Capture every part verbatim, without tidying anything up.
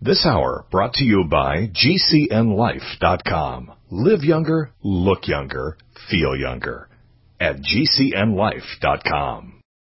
This hour brought to you by G C N life dot com. Live younger, look younger, feel younger at G C N life dot com.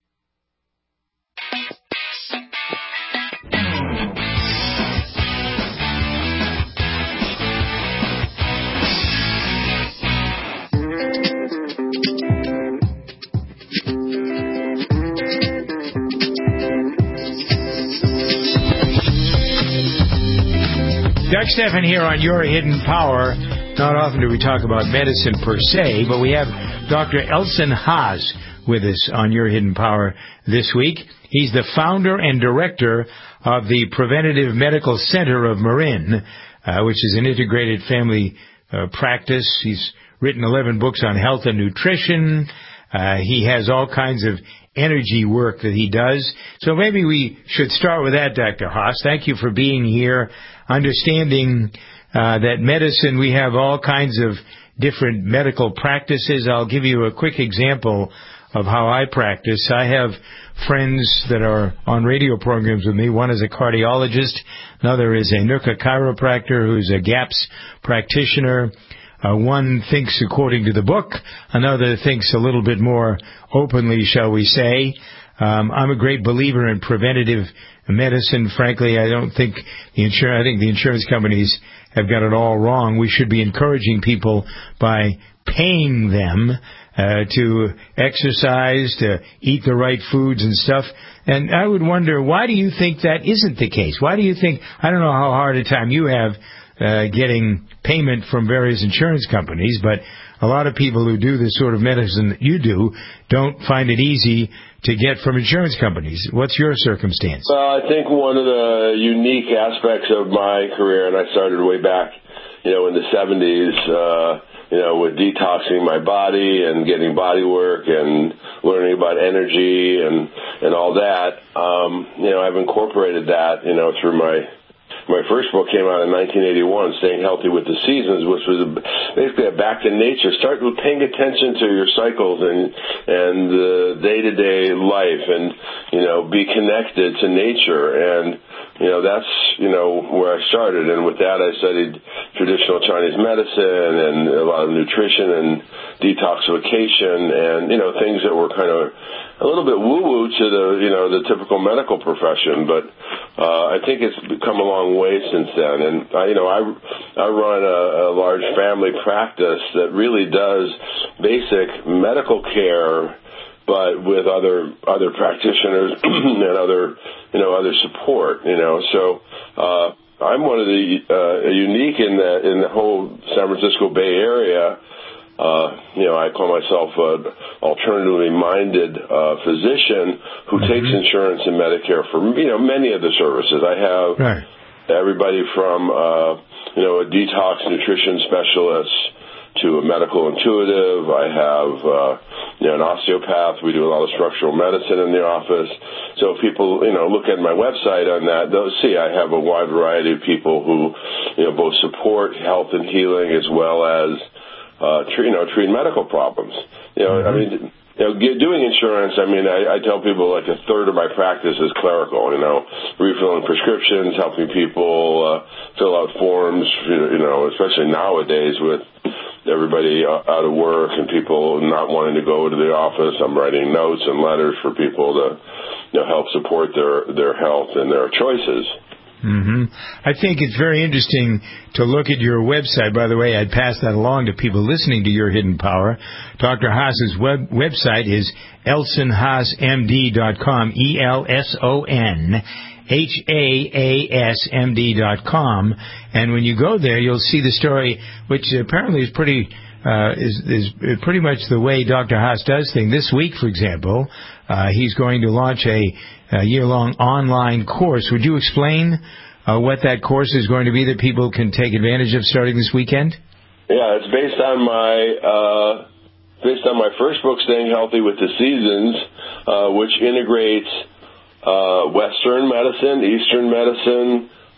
Doug Stephan here on Your Hidden Power. Not often do we talk about medicine per se, but we have Doctor Elson Haas with us on Your Hidden Power this week. He's the founder and director of the Preventative Medical Center of Marin, uh, which is an integrated family uh, practice. He's written eleven books on health and nutrition. Uh, he has all kinds of energy work that he does. So maybe we should start with that, Doctor Haas. Thank you for being here. Understanding uh, that medicine, we have all kinds of different medical practices. I'll give you a quick example of how I practice. I have friends that are on radio programs with me. One is a cardiologist. Another is a N U C A chiropractor who's a GAPS practitioner. Uh, one thinks according to the book. Another thinks a little bit more openly, shall we say. Um, I'm a great believer in preventative medicine. Frankly, I don't think the insur- I think the insurance companies have got it all wrong. We should be encouraging people by paying them uh, to exercise, to eat the right foods and stuff. And I would wonder, why do you think that isn't the case? Why do you think, I don't know how hard a time you have uh, getting payment from various insurance companies, but a lot of people who do this sort of medicine that you do don't find it easy to get from insurance companies. What's your circumstance? Well, I think one of the unique aspects of my career, and I started way back, you know, in the seventies, uh, you know, with detoxing my body and getting body work and learning about energy and, and all that, um, you know, I've incorporated that, you know, through my My first book came out in nineteen eighty-one, Staying Healthy with the Seasons, which was a, basically a back to nature. Start with paying attention to your cycles and and the day-to-day life, and you know, be connected to nature. And you know, that's you know where I started. And with that, I studied traditional Chinese medicine and a lot of nutrition and detoxification, and you know, things that were kind of a little bit woo-woo to the you know the typical medical profession, but uh, I think it's come a long way since then. And I, you know, I I run a, a large family practice that really does basic medical care, but with other other practitioners and other you know other support. You know, so uh, I'm one of the uh, unique in the in the whole San Francisco Bay Area. Uh, you know, I call myself an alternatively minded uh, physician who mm-hmm. takes insurance and Medicare for, you know, many of the services. I have right. everybody from, uh, you know, a detox nutrition specialist to a medical intuitive. I have, uh, you know, an osteopath. We do a lot of structural medicine in the office. So if people, you know, look at my website on that, they'll see I have a wide variety of people who, you know, both support health and healing as well as Uh, treat, you know, treat medical problems. You know, mm-hmm. I mean, you know, get, doing insurance, I mean, I, I tell people like a third of my practice is clerical, you know, refilling prescriptions, helping people uh, fill out forms, you know, especially nowadays with everybody out of work and people not wanting to go to the office. I'm writing notes and letters for people to, you know, help support their, their health and their choices. Mm-hmm. I think it's very interesting to look at your website. By the way, I'd pass that along to people listening to Your Hidden Power. Doctor Haas's web, website is elson haas m d dot com, E L S O N H A A S M D dot com. And when you go there, you'll see the story, which apparently is pretty uh, is, is pretty much the way Doctor Haas does things. This week, for example, uh, he's going to launch a a year-long online course. Would you explain uh, what that course is going to be that people can take advantage of starting this weekend? Yeah, it's based on my uh, based on my first book, Staying Healthy with the Seasons, uh, which integrates uh, Western medicine, Eastern medicine,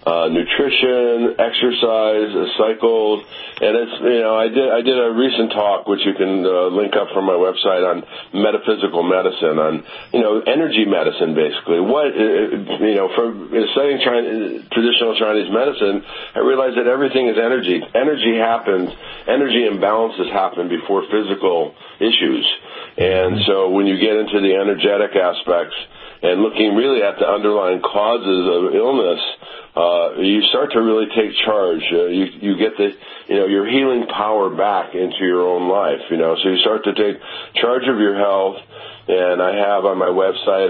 uh, nutrition, exercise, uh, cycles, and it's, you know, I did I did a recent talk, which you can uh, link up from my website, on metaphysical medicine, on, you know, energy medicine, basically. What, you know, from studying Chinese, traditional Chinese medicine, I realized that everything is energy. Energy happens, energy imbalances happen before physical issues. And so when you get into the energetic aspects and looking really at the underlying causes of illness, uh, you start to really take charge. Uh, you, you get the, you know, your healing power back into your own life, you know, so you start to take charge of your health. And I have on my website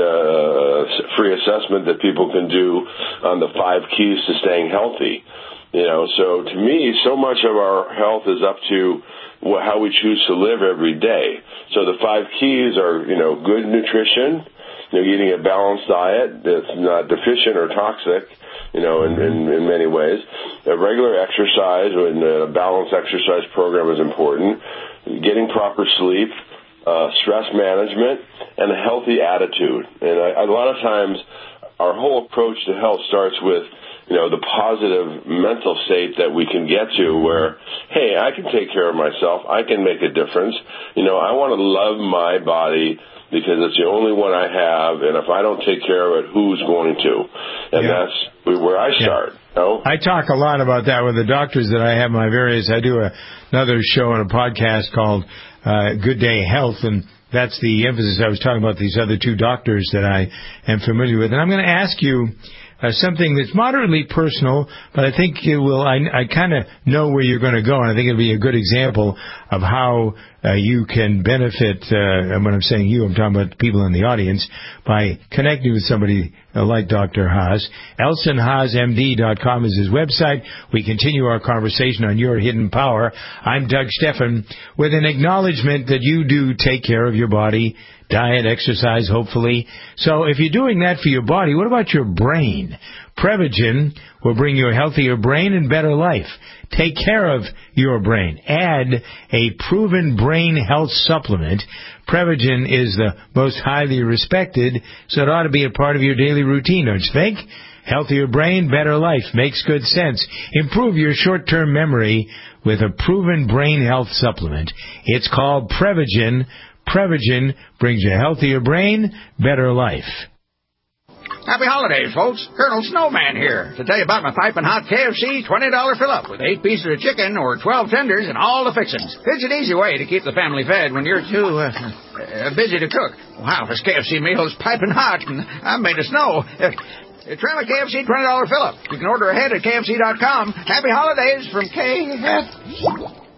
a free assessment that people can do on the five keys to staying healthy. You know, so to me, so much of our health is up to how we choose to live every day. So the five keys are, you know, good nutrition, you know, eating a balanced diet that's not deficient or toxic, you know, in, in, in many ways. A regular exercise, and a balanced exercise program is important. Getting proper sleep, uh, stress management, and a healthy attitude. And I, a lot of times, our whole approach to health starts with, you know, the positive mental state that we can get to where, hey, I can take care of myself. I can make a difference. You know, I want to love my body because it's the only one I have, and if I don't take care of it, who's going to? And yeah. that's where I start. Yeah. You know? I talk a lot about that with the doctors that I have my various, I do a, another show on a podcast called uh, Good Day Health, and that's the emphasis. I was talking about these other two doctors that I am familiar with. And I'm going to ask you Uh, something that's moderately personal, but I think it will, I, I kind of know where you're going to go, and I think it'll be a good example of how uh, you can benefit, uh, and when I'm saying you, I'm talking about people in the audience, by connecting with somebody uh, like Doctor Haas. Elson Haas M D dot com is his website. We continue our conversation on Your Hidden Power. I'm Doug Stephan, with an acknowledgement that you do take care of your body, diet, exercise, hopefully. So if you're doing that for your body, what about your brain? Prevagen will bring you a healthier brain and better life. Take care of your brain. Add a proven brain health supplement. Prevagen is the most highly respected, so it ought to be a part of your daily routine, don't you think? Healthier brain, better life. Makes good sense. Improve your short-term memory with a proven brain health supplement. It's called Prevagen. Prevagen brings you a healthier brain, better life. Happy holidays, folks. Colonel Snowman here to tell you about my piping hot K F C twenty dollar fill-up with eight pieces of chicken or twelve tenders and all the fixings. It's an easy way to keep the family fed when you're too uh, uh, busy to cook. Wow, this K F C meal is piping hot, and I'm made of snow. Uh, try my K F C twenty dollar fill-up. You can order ahead at K F C dot com. Happy holidays from K F C.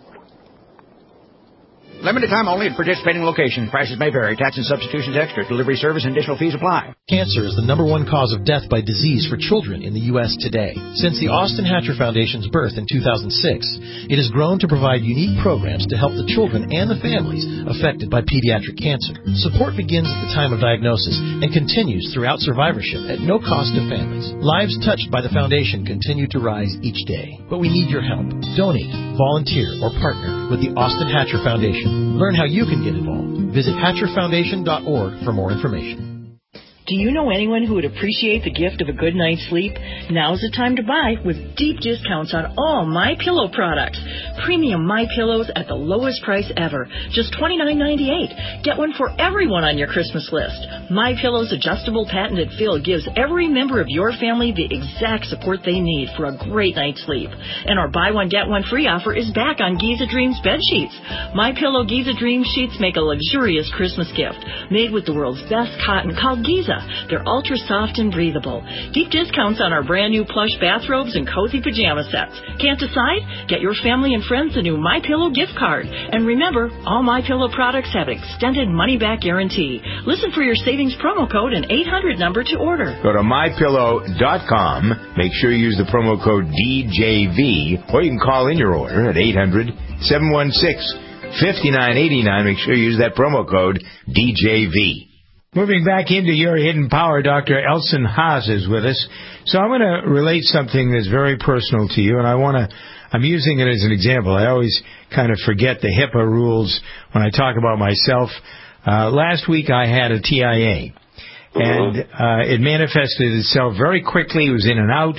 Limited time only at participating locations. Prices may vary. Tax and substitutions extra. Delivery service and additional fees apply. Cancer is the number one cause of death by disease for children in the U S today. Since the Austin Hatcher Foundation's birth in two thousand six, it has grown to provide unique programs to help the children and the families affected by pediatric cancer. Support begins at the time of diagnosis and continues throughout survivorship at no cost to families. Lives touched by the foundation continue to rise each day. But we need your help. Donate, volunteer, or partner with the Austin Hatcher Foundation. Learn how you can get involved. Visit Hatcher Foundation dot org for more information. Do you know anyone who would appreciate the gift of a good night's sleep? Now's the time to buy with deep discounts on all MyPillow products. Premium MyPillows at the lowest price ever, just twenty-nine ninety-eight. Get one for everyone on your Christmas list. MyPillow's adjustable patented fill gives every member of your family the exact support they need for a great night's sleep. And our buy one get one free offer is back on Giza Dreams bed sheets. MyPillow Giza Dreams sheets make a luxurious Christmas gift made with the world's best cotton called Giza. They're ultra soft and breathable. Deep discounts on our brand new plush bathrobes and cozy pajama sets. Can't decide? Get your family and friends the new MyPillow gift card. And remember, all MyPillow products have extended money-back guarantee. Listen for your savings promo code and eight hundred number to order. Go to my pillow dot com. Make sure you use the promo code D J V, or you can call in your order at eight hundred, seven one six, five nine eight nine. Make sure you use that promo code D J V. Moving back into Your Hidden Power, Doctor Elson Haas is with us. So I'm going to relate something that's very personal to you, and I want to, I'm using it as an example. I always kind of forget the HIPAA rules when I talk about myself. Uh, last week I had a T I A, and uh, it manifested itself very quickly. It was in and out.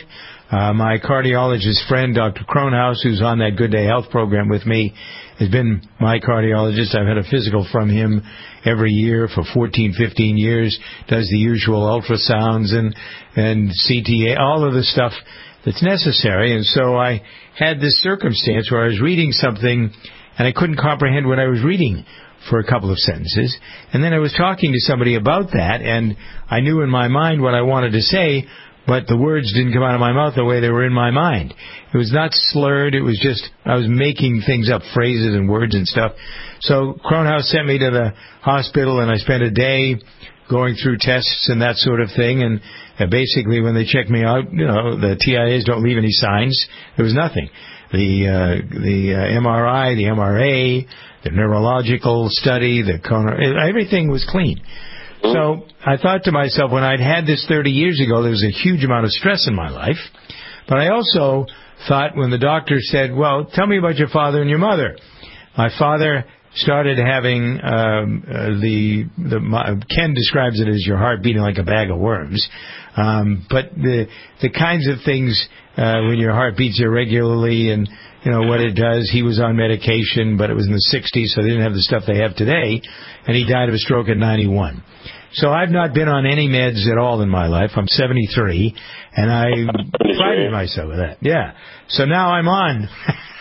Uh, my cardiologist friend, Doctor Kronhaus, who's on that Good Day Health program with me, has been my cardiologist. I've had a physical from him every year for fourteen, fifteen years, does the usual ultrasounds and, and C T A, all of the stuff that's necessary. And so I had this circumstance where I was reading something and I couldn't comprehend what I was reading for a couple of sentences. And then I was talking to somebody about that, and I knew in my mind what I wanted to say, but the words didn't come out of my mouth the way they were in my mind. It was not slurred. It was just, I was making things up, phrases and words and stuff. So Kronhaus sent me to the hospital, and I spent a day going through tests and that sort of thing. And uh, basically, when they checked me out, you know, the T I As don't leave any signs. There was nothing. The uh, the uh, M R I, the M R A, the neurological study, the coronary, everything was clean. So I thought to myself, when I'd had this thirty years ago, there was a huge amount of stress in my life. But I also thought when the doctor said, well, tell me about your father and your mother. My father started having um, uh, the, the my, Ken describes it as your heart beating like a bag of worms. Um, but the the kinds of things uh, when your heart beats irregularly and, you know, what it does, he was on medication, but it was in the sixties, so they didn't have the stuff they have today, and he died of a stroke at ninety-one. So I've not been on any meds at all in my life. I'm seventy-three, and I prided myself with that. Yeah. So now I'm on.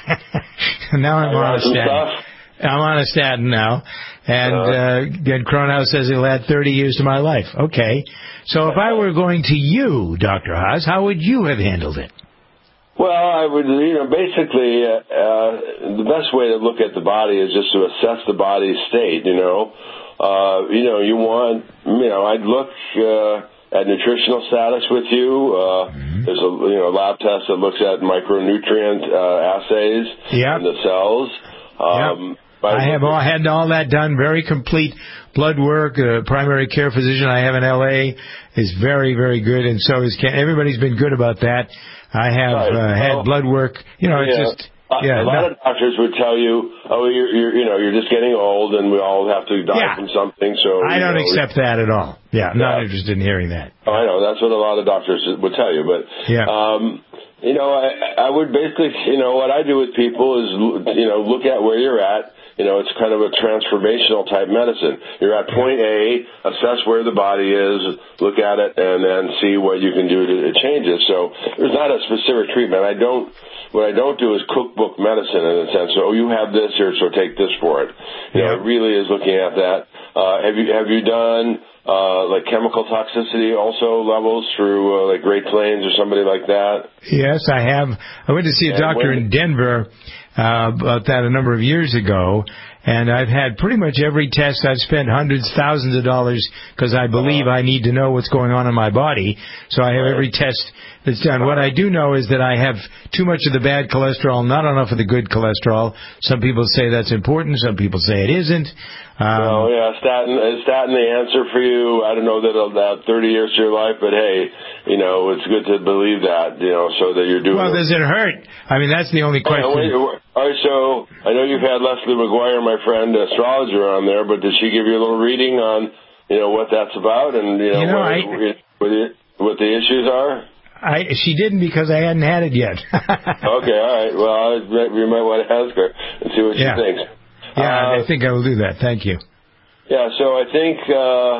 now I'm on a statin. I'm on a statin now, and uh, again, Kronhaus says it'll add thirty years to my life. Okay. So if I were going to you, Doctor Haas, how would you have handled it? Well, I would, you know, basically, uh, uh, the best way to look at the body is just to assess the body's state, you know. Uh, you know, you want, you know, I'd look uh, at nutritional status with you. Uh, mm-hmm. There's a, you know, lab test that looks at micronutrient uh, assays yep. in the cells. Um, yep. I have all, had all that done, very complete blood work. A primary care physician I have in L A is very, very good, and so is Ken. Everybody's been good about that. I have right. uh, had well, blood work. You know, it's yeah. just... Yeah, a lot no. of doctors would tell you, "Oh, you're, you're, you know, you're just getting old, and we all have to die yeah. from something." So I don't know, accept that at all. Yeah, I'm yeah. not interested in hearing that. Oh, I know that's what a lot of doctors would tell you, but yeah. um, you know, I, I would basically, you know, what I do with people is, you know, look at where you're at. You know, it's kind of a transformational type medicine. You're at point A, assess where the body is, look at it, and then see what you can do to, to change it. So there's not a specific treatment. I don't. What I don't do is cookbook medicine in a sense. So, oh, you have this here, so take this for it. You know, it really is looking at that. Uh, have you have you done uh, like chemical toxicity also levels through uh, like Great Plains or somebody like that? Yes, I have. I went to see a and doctor when, in Denver uh, about that a number of years ago, and I've had pretty much every test. I've spent hundreds, thousands of dollars because I believe uh, I need to know what's going on in my body. So I have right. every test that's done. What I do know is that I have too much of the bad cholesterol, not enough of the good cholesterol. Some people say that's important. Some people say it isn't. Um, well, yeah, statin is statin the answer for you? I don't know that it'll add thirty years to your life, but hey, you know, it's good to believe that, you know, so that you're doing. Well, does it hurt? I mean, that's the only question. Wait, wait, all right, so I know you've had Leslie McGuire, my friend, astrologer, on there, but did she give you a little reading on, you know, what that's about and you know, you know what, I, what, the, what the issues are? I, she didn't because I hadn't had it yet. Okay, all right. Well, we might want to ask her and see what yeah. she thinks. Yeah, uh, I think I will do that. Thank you. Yeah, so I think, uh,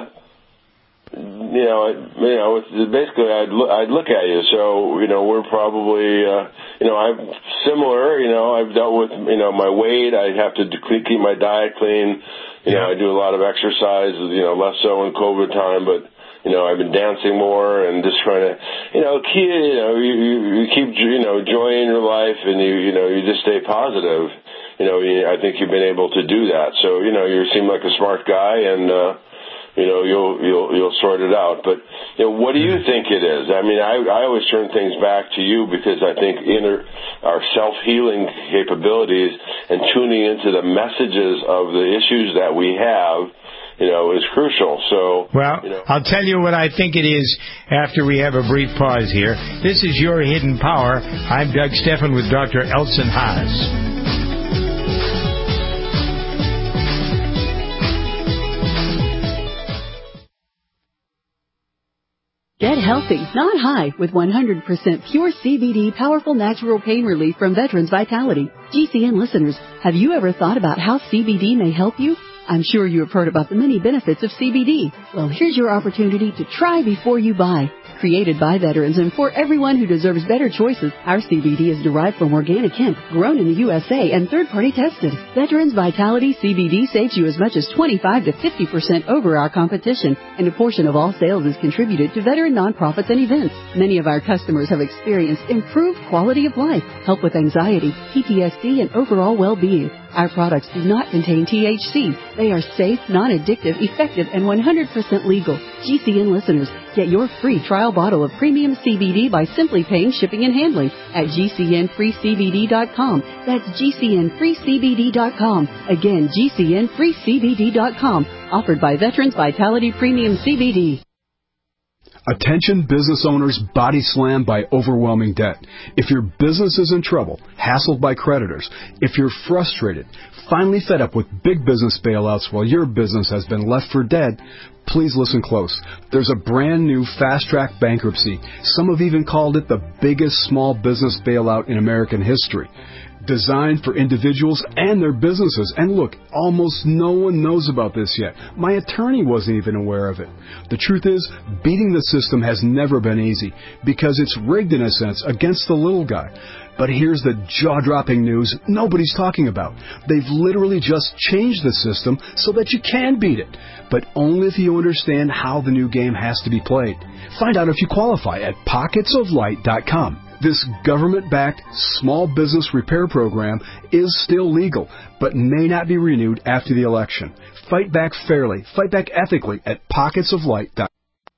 you know, you know, basically I'd look, I'd look at you. So, you know, we're probably, uh, you know, I'm similar. You know, I've dealt with, you know, my weight. I have to keep my diet clean. You know, I do a lot of exercise. You know, less so in COVID time, but. You know, I've been dancing more and just trying to, you know, keep, you know, you, you, you keep, you know, enjoying your life and you, you know, you just stay positive. You know, you, I think you've been able to do that. So, you know, you seem like a smart guy and, uh, you know, you'll, you'll, you'll sort it out. But, you know, what do you think it is? I mean, I, I always turn things back to you because I think inner, our self-healing capabilities and tuning into the messages of the issues that we have, you know, is crucial. So, well, you know. I'll tell you what I think it is after we have a brief pause here. This is Your Hidden Power. I'm Doug Stephan with Doctor Elson Haas. Get healthy, not high, with one hundred percent pure C B D powerful natural pain relief from Veterans Vitality. G C N listeners, have you ever thought about how C B D may help you? I'm sure you have heard about the many benefits of C B D. Well, here's your opportunity to try before you buy. Created by veterans and for everyone who deserves better choices, our C B D is derived from organic hemp, grown in the U S A and third-party tested. Veterans Vitality C B D saves you as much as twenty-five to fifty percent over our competition, and a portion of all sales is contributed to veteran nonprofits and events. Many of our customers have experienced improved quality of life, help with anxiety, P T S D, and overall well-being. Our products do not contain T H C. They are safe, non-addictive, effective, and one hundred percent legal. G C N listeners, get your free trial bottle of premium C B D by simply paying shipping and handling at G C N free C B D dot com. That's G C N free C B D dot com. Again, G C N free C B D dot com. Offered by Veterans Vitality Premium C B D. Attention business owners body slammed by overwhelming debt. If your business is in trouble, hassled by creditors, if you're frustrated, finally fed up with big business bailouts while your business has been left for dead, please listen close. There's a brand new fast-track bankruptcy. Some have even called it the biggest small business bailout in American history. Designed for individuals and their businesses. And look, almost no one knows about this yet. My attorney wasn't even aware of it. The truth is, beating the system has never been easy because it's rigged in a sense against the little guy. But here's the jaw-dropping news nobody's talking about. They've literally just changed the system so that you can beat it, but only if you understand how the new game has to be played. Find out if you qualify at pockets of light dot com. This government-backed small business repair program is still legal, but may not be renewed after the election. Fight back fairly, fight back ethically at pockets of light dot com.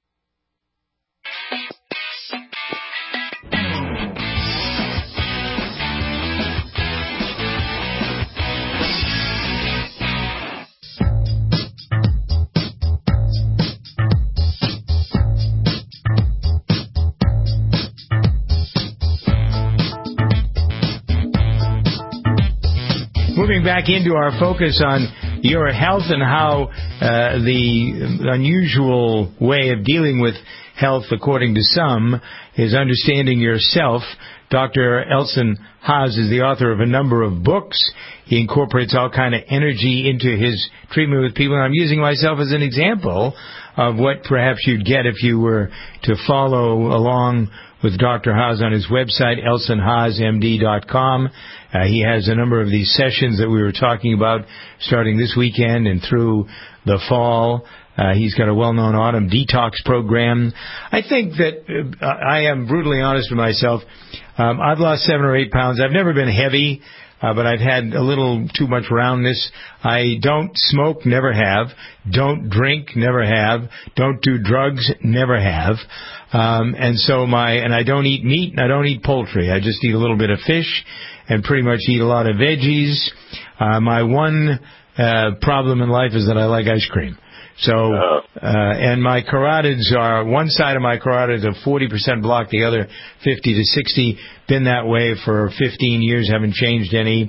Moving back into our focus on your health and how uh, the unusual way of dealing with health, according to some, is understanding yourself. Doctor Elson Haas is the author of a number of books. He incorporates all kind of energy into his treatment with people. And I'm using myself as an example of what perhaps you'd get if you were to follow along with Doctor Haas on his website, elson haas m d dot com. Uh, he has a number of these sessions that we were talking about starting this weekend and through the fall. Uh, he's got a well-known autumn detox program. I think that uh, I am brutally honest with myself. Um, I've lost seven or eight pounds. I've never been heavy, uh, but I've had a little too much roundness. I don't smoke, never have. Don't drink, never have. Don't do drugs, never have. Um, and so my, and I don't eat meat and I don't eat poultry. I just eat a little bit of fish and pretty much eat a lot of veggies. Uh, my one, uh, problem in life is that I like ice cream. So, uh, and my carotids are, one side of my carotids are forty percent blocked, the other fifty to sixty. Been that way for fifteen years, haven't changed any.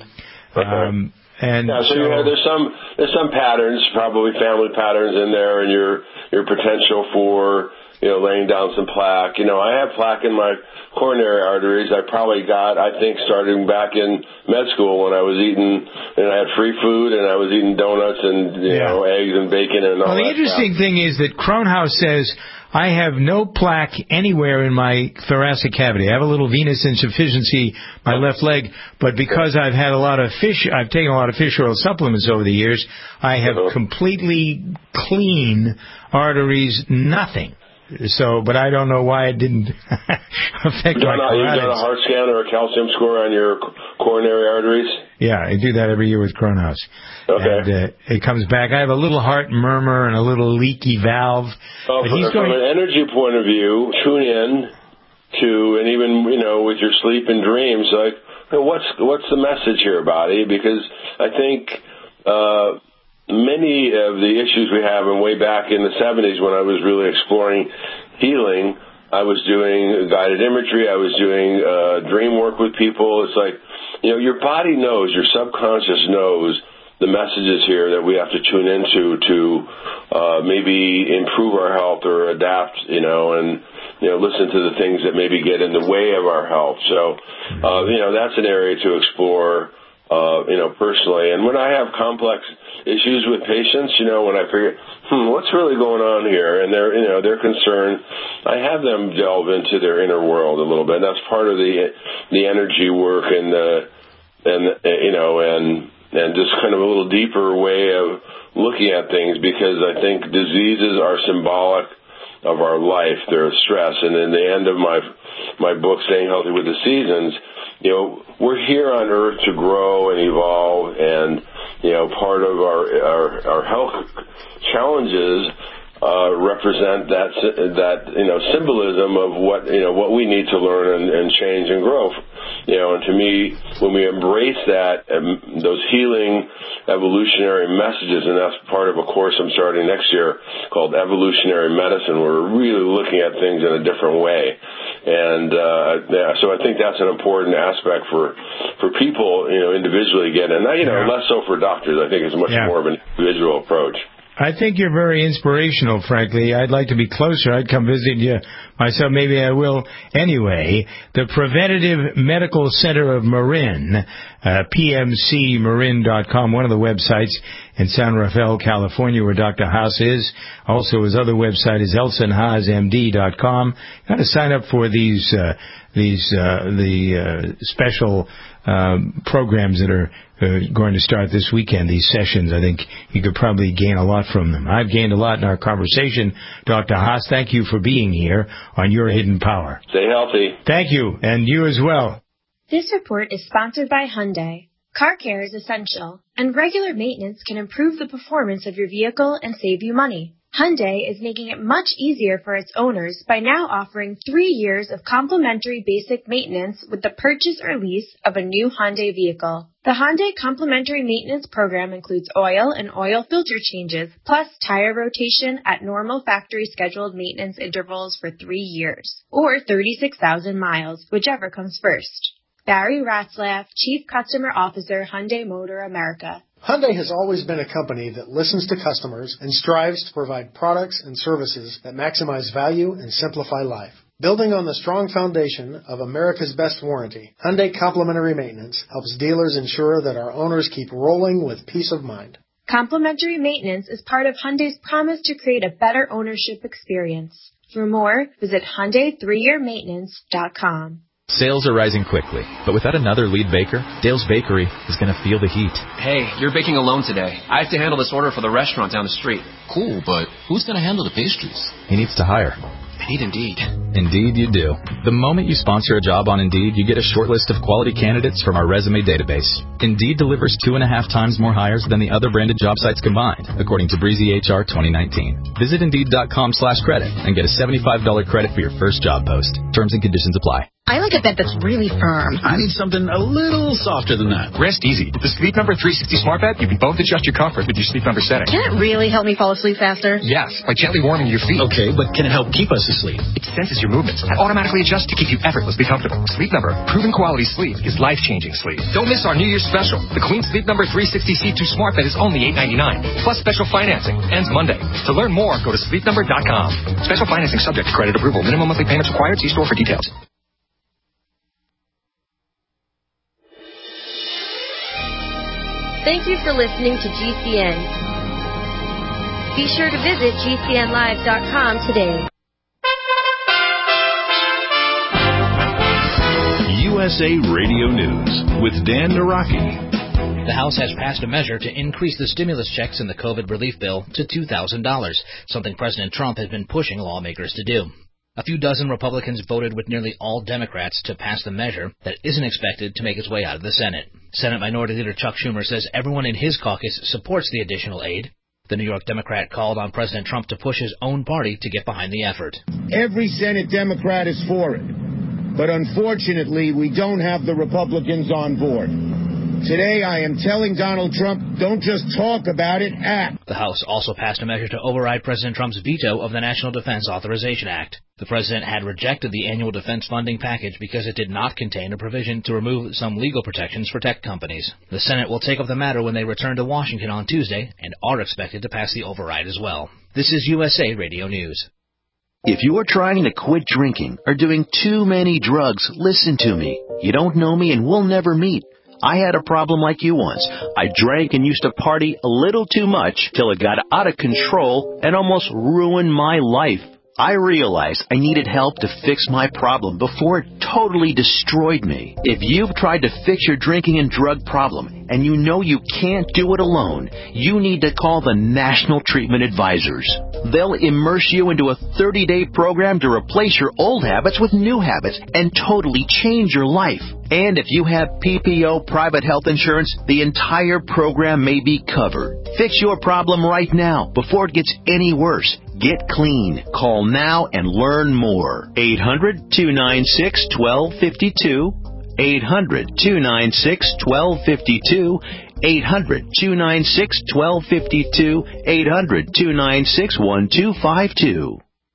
Um, and yeah, so, so you know, there's some, there's some patterns, probably family patterns in there, and your, your potential for, you know, laying down some plaque. You know, I have plaque in my coronary arteries. I probably got, I think, starting back in med school when I was eating, and I had free food, and I was eating donuts and, you yeah. know, eggs and bacon and all well, that the interesting stuff. thing is that Cronhaus says, I have no plaque anywhere in my thoracic cavity. I have a little venous insufficiency, my left leg, but because I've had a lot of fish, I've taken a lot of fish oil supplements over the years, I have uh-huh. completely clean arteries, nothing. So, but I don't know why it didn't affect you my not, carotids. You've done a heart scan or a calcium score on your coronary arteries? Yeah, I do that every year with Cronhaus. Okay. And uh, it comes back. I have a little heart murmur and a little leaky valve. Oh, but from, he's from going... an energy point of view, tune in to, and even, you know, with your sleep and dreams, like, what's what's the message here, body? Because I think... Uh, Many of the issues we have, and way back in the seventies when I was really exploring healing, I was doing guided imagery, I was doing uh, dream work with people. It's like, you know, your body knows, your subconscious knows the messages here that we have to tune into to uh, maybe improve our health or adapt, you know, and you know, listen to the things that maybe get in the way of our health. So, uh, you know, that's an area to explore, uh, you know, personally. And when I have complex issues with patients, you know, when I figure, hmm, what's really going on here? And they're, you know, they're concerned, I have them delve into their inner world a little bit. And that's part of the, the energy work and the, and, you know, and, and just kind of a little deeper way of looking at things, because I think diseases are symbolic of our life. They're stress. And in the end of my, my book, Staying Healthy with the Seasons, you know, we're here on Earth to grow and evolve, and, you know, part of our, our, our health challenges, uh, represent that, that, you know, symbolism of what, you know, what we need to learn and, and change and grow. You know, and to me, when we embrace that, um, those healing evolutionary messages, and that's part of a course I'm starting next year called Evolutionary Medicine, where we're really looking at things in a different way. And, uh, yeah, so I think that's an important aspect for, for people, you know, individually get in. You know, yeah. Less so for doctors. I think it's much yeah. more of an individual approach. I think you're very inspirational, frankly. I'd like to be closer. I'd come visit you myself. Maybe I will anyway. The Preventative Medical Center of Marin, uh, P M C Marin dot com, one of the websites in San Rafael, California, where Doctor Haas is. Also, his other website is Elson Haas M D dot com. Got to sign up for these, uh, these, uh, the, uh, special, um, programs that are uh, going to start this weekend, these sessions. I think you could probably gain a lot from them. I've gained a lot in our conversation. Doctor Haas, thank you for being here on Your Hidden Power. Stay healthy. Thank you, and you as well. This report is sponsored by Hyundai. Car care is essential, and regular maintenance can improve the performance of your vehicle and save you money. Hyundai is making it much easier for its owners by now offering three years of complimentary basic maintenance with the purchase or lease of a new Hyundai vehicle. The Hyundai Complimentary Maintenance Program includes oil and oil filter changes, plus tire rotation at normal factory scheduled maintenance intervals for three years, or thirty-six thousand miles, whichever comes first. Barry Ratzlaff, Chief Customer Officer, Hyundai Motor America. Hyundai has always been a company that listens to customers and strives to provide products and services that maximize value and simplify life. Building on the strong foundation of America's best warranty, Hyundai Complimentary Maintenance helps dealers ensure that our owners keep rolling with peace of mind. Complimentary Maintenance is part of Hyundai's promise to create a better ownership experience. For more, visit Hyundai three year maintenance dot com. Sales are rising quickly, but without another lead baker, Dale's Bakery is going to feel the heat. Hey, you're baking alone today. I have to handle this order for the restaurant down the street. Cool, but who's going to handle the pastries? He needs to hire. I need Indeed. Indeed you do. The moment you sponsor a job on Indeed, you get a short list of quality candidates from our resume database. Indeed delivers two and a half times more hires than the other branded job sites combined, according to Breezy H R twenty nineteen. Visit Indeed.com slash credit and get a seventy-five dollars credit for your first job post. Terms and conditions apply. I like a bed that's really firm. I need something a little softer than that. Rest easy. With the Sleep Number three sixty Smart Bed, you can both adjust your comfort with your Sleep Number setting. Can it really help me fall asleep faster? Yes, by gently warming your feet. Okay, but can it help keep us asleep? It senses your movements and automatically adjusts to keep you effortlessly comfortable. Sleep Number, proven quality sleep is life-changing sleep. Don't miss our New Year's special. The Queen Sleep Number three sixty C two Smart Bed is only eight ninety-nine, plus special financing. Ends Monday. To learn more, go to sleep number dot com. Special financing subject to credit approval. Minimum monthly payments required. See store for details. Thank you for listening to G C N. Be sure to visit G C N live dot com today. U S A Radio News with Dan Naraki. The House has passed a measure to increase the stimulus checks in the COVID relief bill to two thousand dollars, something President Trump has been pushing lawmakers to do. A few dozen Republicans voted with nearly all Democrats to pass the measure that isn't expected to make its way out of the Senate. Senate Minority Leader Chuck Schumer says everyone in his caucus supports the additional aid. The New York Democrat called on President Trump to push his own party to get behind the effort. Every Senate Democrat is for it, but unfortunately we don't have the Republicans on board. Today, I am telling Donald Trump, don't just talk about it, act. The House also passed a measure to override President Trump's veto of the National Defense Authorization Act. The president had rejected the annual defense funding package because it did not contain a provision to remove some legal protections for tech companies. The Senate will take up the matter when they return to Washington on Tuesday and are expected to pass the override as well. This is U S A Radio News. If you're trying to quit drinking or doing too many drugs, listen to me. You don't know me and we'll never meet. I had a problem like you once. I drank and used to party a little too much till it got out of control and almost ruined my life. I realized I needed help to fix my problem before it totally destroyed me. If you've tried to fix your drinking and drug problem and you know you can't do it alone, you need to call the National Treatment Advisors. They'll immerse you into a thirty-day program to replace your old habits with new habits and totally change your life. And if you have P P O private health insurance, the entire program may be covered. Fix your problem right now before it gets any worse. Get clean. Call now and learn more. eight hundred, two nine six, one two five two. eight hundred, two nine six, one two five two. eight hundred, two nine six, one two five two. eight hundred, two nine six, one two five two.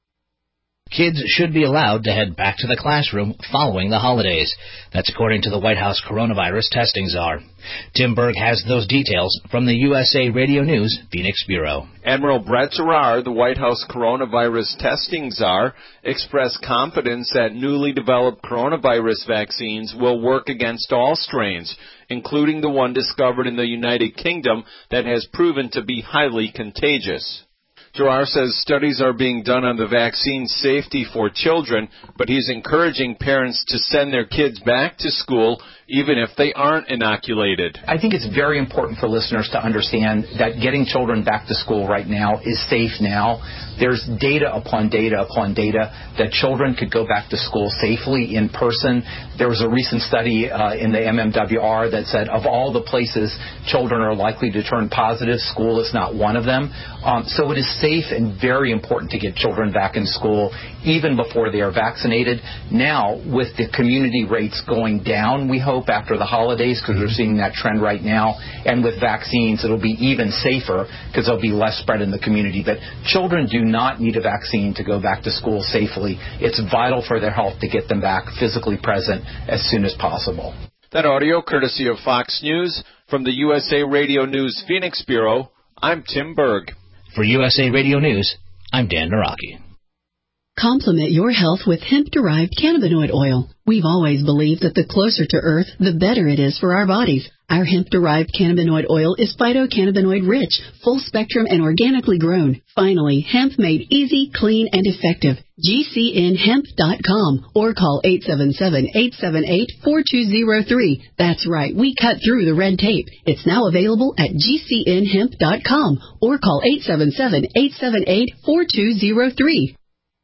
Kids should be allowed to head back to the classroom following the holidays. That's according to the White House coronavirus testing czar. Tim Berg has those details from the U S A Radio News Phoenix Bureau. Admiral Brett Giroir, the White House coronavirus testing czar, expressed confidence that newly developed coronavirus vaccines will work against all strains, including the one discovered in the United Kingdom that has proven to be highly contagious. Giroir says studies are being done on the vaccine's safety for children, but he's encouraging parents to send their kids back to school even if they aren't inoculated. I think it's very important for listeners to understand that getting children back to school right now is safe now. There's data upon data upon data that children could go back to school safely in person. There was a recent study uh, in the M M W R that said of all the places children are likely to turn positive, school is not one of them. Um, so it is safe and very important to get children back in school even before they are vaccinated. Now, with the community rates going down, we hope, after the holidays, because we're seeing that trend right now, and with vaccines, it'll be even safer because there'll be less spread in the community. But children do not need a vaccine to go back to school safely. It's vital for their health to get them back physically present as soon as possible. That audio courtesy of Fox News. From the U S A Radio News Phoenix Bureau, I'm Tim Berg. For U S A Radio News, I'm Dan Naraki. Complement your health with hemp-derived cannabinoid oil. We've always believed that the closer to Earth, the better it is for our bodies. Our hemp-derived cannabinoid oil is phytocannabinoid-rich, full-spectrum, and organically grown. Finally, hemp made easy, clean, and effective. G C N hemp dot com or call eight seven seven, eight seven eight, four two zero three. That's right, we cut through the red tape. It's now available at G C N hemp dot com or call eight seven seven, eight seven eight, four two zero three.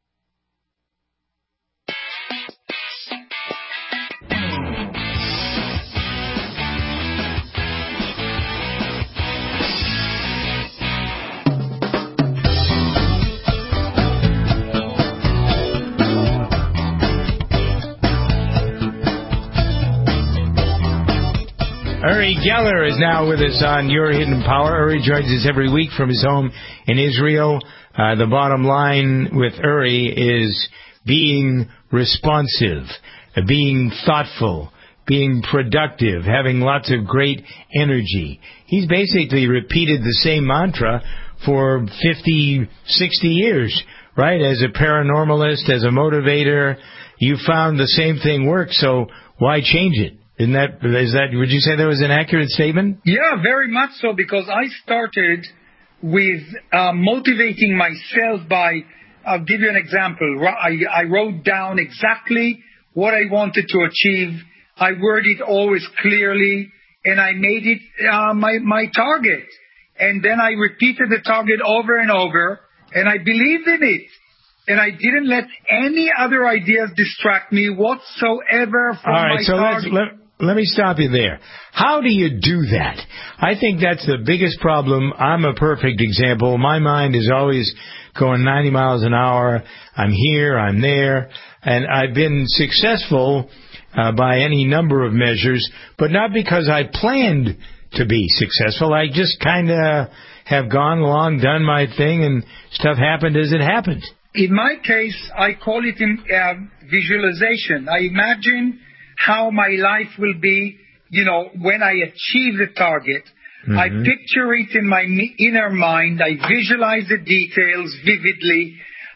Uri Geller is now with us on Your Hidden Power. Uri joins us every week from his home in Israel. Uh, the bottom line with Uri is being responsive, uh, being thoughtful, being productive, having lots of great energy. He's basically repeated the same mantra for fifty, sixty years, right? As a paranormalist, as a motivator, you found the same thing works, so why change it? Isn't that, is that, would you say that was an accurate statement? Yeah, very much so, because I started with uh, motivating myself by, I'll give you an example. I, I wrote down exactly what I wanted to achieve. I worded it always clearly, and I made it uh, my, my target. And then I repeated the target over and over, and I believed in it. And I didn't let any other ideas distract me whatsoever from All right, my so target. let's, let, let me stop you there. How do you do that? I think that's the biggest problem. I'm a perfect example. My mind is always going ninety miles an hour. I'm here, I'm there. And I've been successful uh, by any number of measures, but not because I planned to be successful. I just kind of have gone along, done my thing, and stuff happened as it happened. In my case, I call it in, uh, visualization. I imagine how my life will be, you know, when I achieve the target. Mm-hmm. I picture it in my inner mind. I visualize the details vividly.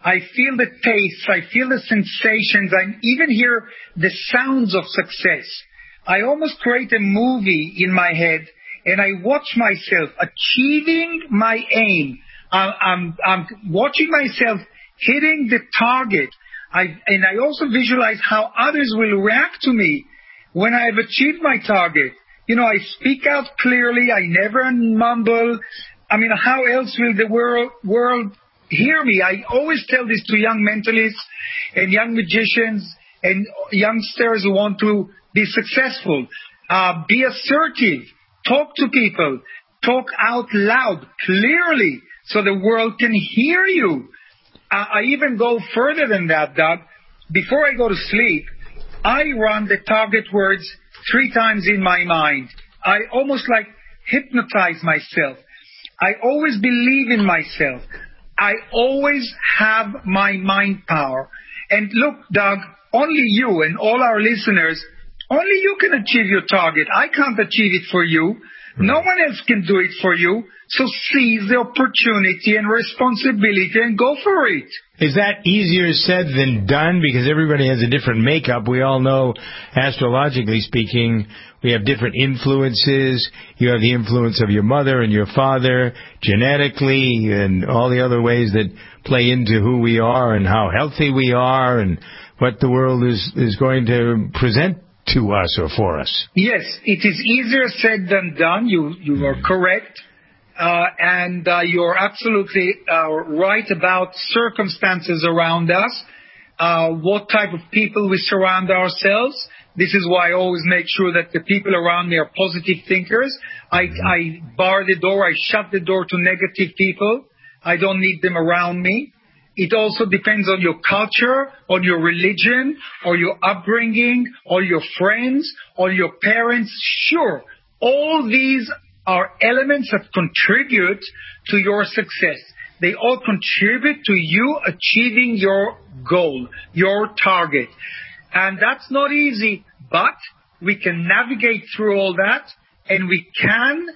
I feel the taste, I feel the sensations, I even hear the sounds of success. I almost create a movie in my head, and I watch myself achieving my aim. I'm, I'm, I'm watching myself hitting the target. I, and I also visualize how others will react to me when I have achieved my target. You know, I speak out clearly. I never mumble. I mean, how else will the world, world hear me? I always tell this to young mentalists and young magicians and youngsters who want to be successful. Uh, be assertive. Talk to people. Talk out loud, clearly, so the world can hear you. Uh, I even go further than that, Doug. Before I go to sleep, I run the target words three times in my mind. I almost like hypnotize myself. I always believe in myself. I always have my mind power. And look, Doug, only you and all our listeners, only you can achieve your target. I can't achieve it for you. No one else can do it for you. So seize the opportunity and responsibility and go for it. Is that easier said than done? Because everybody has a different makeup. We all know, astrologically speaking, we have different influences. You have the influence of your mother and your father, genetically, and all the other ways that play into who we are and how healthy we are and what the world is, is going to present to us or for us. Yes, it is easier said than done. You, you are correct. Uh, and uh, you're absolutely uh, right about circumstances around us, uh, what type of people we surround ourselves. This is why I always make sure that the people around me are positive thinkers. I, I bar the door, I shut the door to negative people. I don't need them around me. It also depends on your culture, on your religion, or your upbringing, or your friends, or your parents. Sure, all these are elements that contribute to your success. They all contribute to you achieving your goal, your target. And that's not easy, but we can navigate through all that, and we can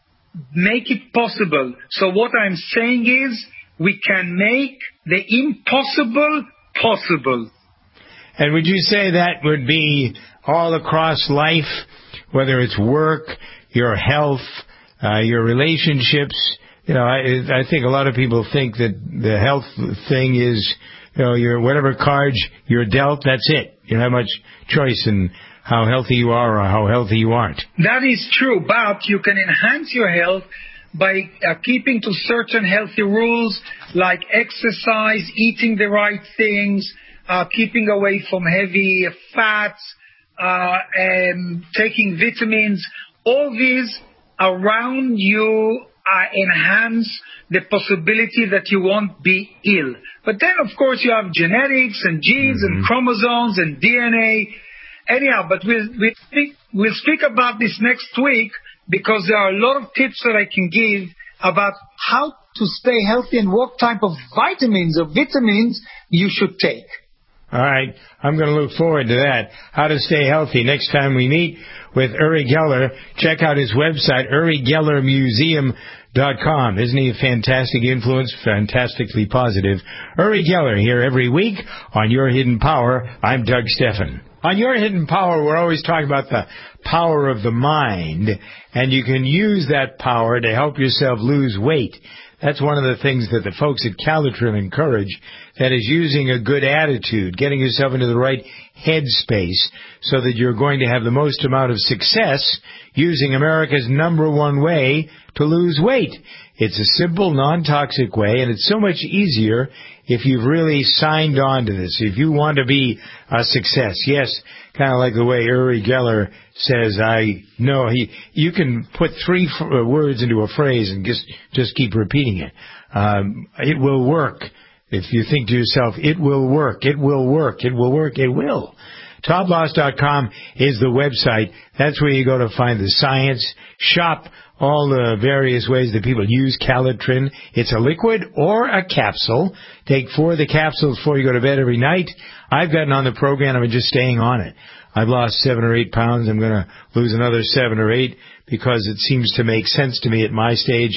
make it possible. So what I'm saying is, we can make the impossible possible. And would you say that would be all across life, whether it's work, your health, uh, your relationships? You know, I, I think a lot of people think that the health thing is, you know, your whatever cards you're dealt, that's it. You don't have much choice in how healthy you are or how healthy you aren't. That is true, but you can enhance your health by uh, keeping to certain healthy rules like exercise, eating the right things, uh, keeping away from heavy fats, uh, and taking vitamins. All these around you uh, enhance the possibility that you won't be ill. But then, of course, you have genetics and genes mm-hmm. and chromosomes and D N A. Anyhow, but we'll, we'll, speak, we'll speak about this next week, because there are a lot of tips that I can give about how to stay healthy and what type of vitamins or vitamins you should take. All right. I'm going to look forward to that. How to stay healthy. Next time we meet with Uri Geller, check out his website, uri geller museum dot com. Isn't he a fantastic influence? Fantastically positive. Uri Geller here every week on Your Hidden Power. I'm Doug Steffen. On Your Hidden Power, we're always talking about the power of the mind, and you can use that power to help yourself lose weight. That's one of the things that the folks at Calitrin encourage, that is using a good attitude, getting yourself into the right headspace so that you're going to have the most amount of success using America's number one way to lose weight. It's a simple, non-toxic way, and it's so much easier if you've really signed on to this. If you want to be a success, yes, kind of like the way Uri Geller says, I know he, you can put three f- words into a phrase and just, just keep repeating it. Um, it will work. If you think to yourself, it will work, it will work, it will work, it will. Todd Loss dot com is the website. That's where you go to find the science. Shop all the various ways that people use Calitrin. It's a liquid or a capsule. Take four of the capsules before you go to bed every night. I've gotten on the program. I'm just staying on it. I've lost seven or eight pounds. I'm going to lose another seven or eight because it seems to make sense to me at my stage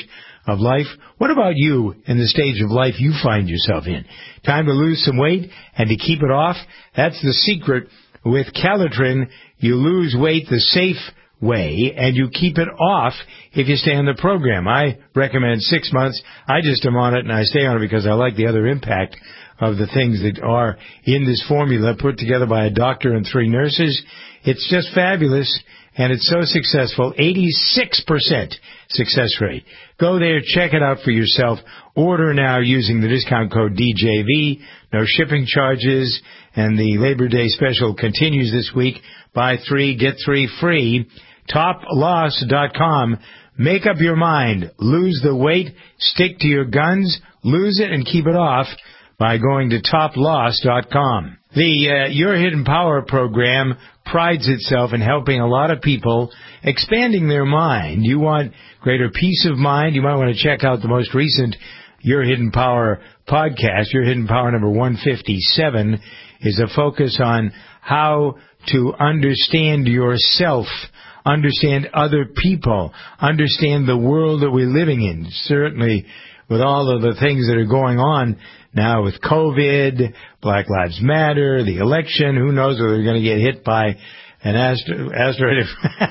of life? What about you in the stage of life you find yourself in? Time to lose some weight and to keep it off? That's the secret. With Calitrin, you lose weight the safe way, and you keep it off if you stay on the program. I recommend six months. I just am on it, and I stay on it because I like the other impact of the things that are in this formula put together by a doctor and three nurses. It's just fabulous, and it's so successful. eighty-six percent success rate. Go there, check it out for yourself. Order now using the discount code D J V. No shipping charges, and the Labor Day special continues this week. Buy three, get three free. top loss dot com. Make up your mind. Lose the weight. Stick to your guns. Lose it and keep it off by going to top loss dot com. The uh, Your Hidden Power program prides itself in helping a lot of people expanding their mind. You want greater peace of mind? You might want to check out the most recent Your Hidden Power podcast. Your Hidden Power number one fifty-seven is a focus on how to understand yourself, understand other people, understand the world that we're living in. Certainly, with all of the things that are going on now with COVID, Black Lives Matter, the election, who knows whether they're going to get hit by an astro- asteroid,